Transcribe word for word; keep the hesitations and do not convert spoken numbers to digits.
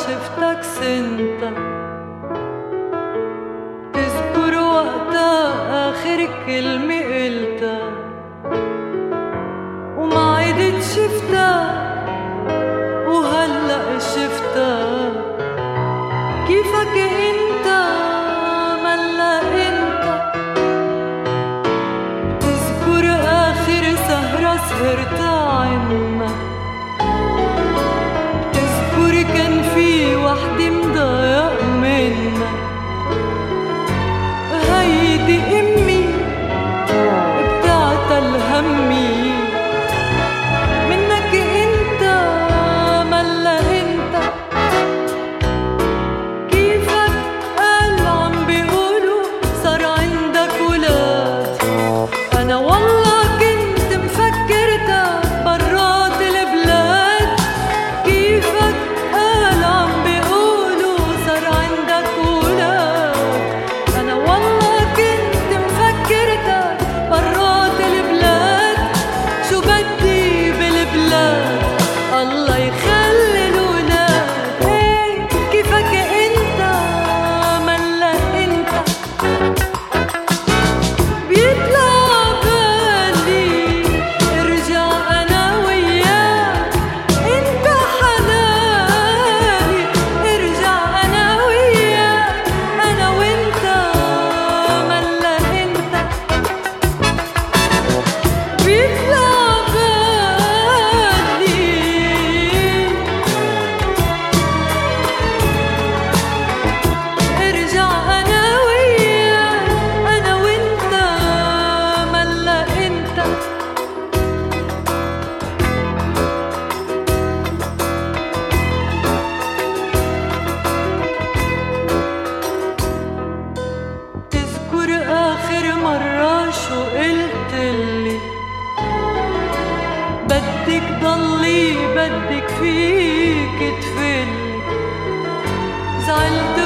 شفتك سنتا، تذكر وقتها آخر كلمة قلتها وما عدت شفتها وهلأ شفتها. كيفك انت ملا انت، تذكر آخر سهرة سهرتها عنا، تذكر كان في وحدة مضايق منا. هيدي امي بتعتل همي منك انت ملا انت. كيفك قال عم بيقولوا صار عندك ولاد، انا والله كنت مفكرتك برات البلاد. كيفك قال عم بيقولوا صار عندك ولاد، انا والله كنت مفكرتك برات البلاد. شو بدي بالبلاد الله يخلي الولاد. هي كيفك انت ملا انت، بيطلع بالي ارجع انا وياك. انت حلالي ارجع انا وياك، انا وانت ملا انت. بيطلع بالي ارجع انا وياك، انا وانت ملا انت. تذكر آخر مرة شو قلتلي، بدك ضلي بدك فيك تفلي. زعلت